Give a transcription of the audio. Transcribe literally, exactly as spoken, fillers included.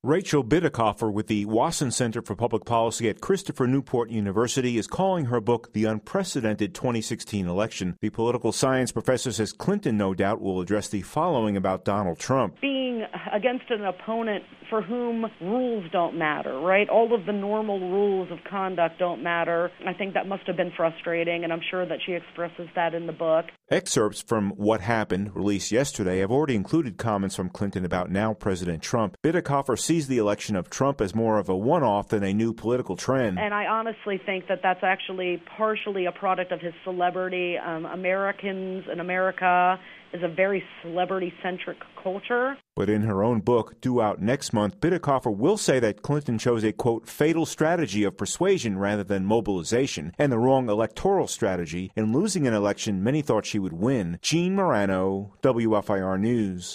Rachel Bitecofer with the Wasson Center for Public Policy at Christopher Newport University is calling her book The Unprecedented twenty sixteen Election. The political science professor says Clinton, no doubt, will address the following about Donald Trump. Being against an opponent for whom rules don't matter, right? All of the normal rules of conduct don't matter. I think that must have been frustrating, and I'm sure that she expresses that in the book. Excerpts from What Happened, released yesterday, have already included comments from Clinton about now President Trump. Bitecofer sees the election of Trump as more of a one-off than a new political trend. And I honestly think that that's actually partially a product of his celebrity. Um, Americans and America is a very celebrity-centric culture. But in her own book, due out next month, Bitecofer will say that Clinton chose a, quote, fatal strategy of persuasion rather than mobilization, and the wrong electoral strategy in losing an election many thought she would win. Gene Marrano, W F I R News.